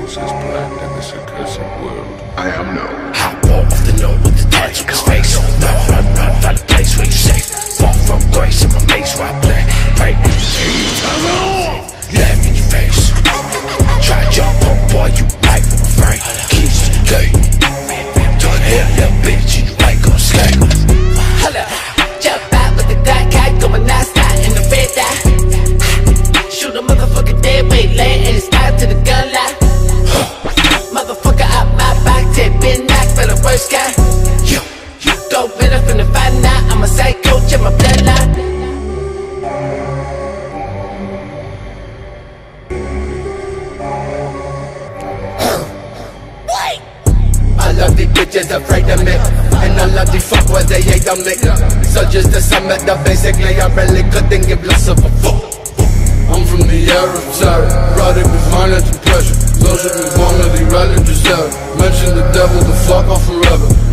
knows his blend in this accursed world. I am no. Hop off the note with the touch on his face. Run, find a place where you safe. Far from grace in my maze where I play. Pray for the seas. Let me in your face. Try to jump on, boy, you right from a frame. Keys to the gate. Turn here, little bitch, and you ain't gon' slay. Hold up, jump out with the Glock cock, going non-stop in the red dot. Shoot a motherfucker dead weight, lay and it's out to the gun line. Motherfucker out my box, it been knocked for the worst guy. You go better from the fight now, I'm a psycho, check my bloodline. I love these bitches afraid of me, and I love these fuck where they hate on me. So just to sum it up, basically I really couldn't give less of a fuck. I'm from the era of terror, product of finance and pressure. Those who be wanted, they rather deserve. Mention the devil, the fuck off forever.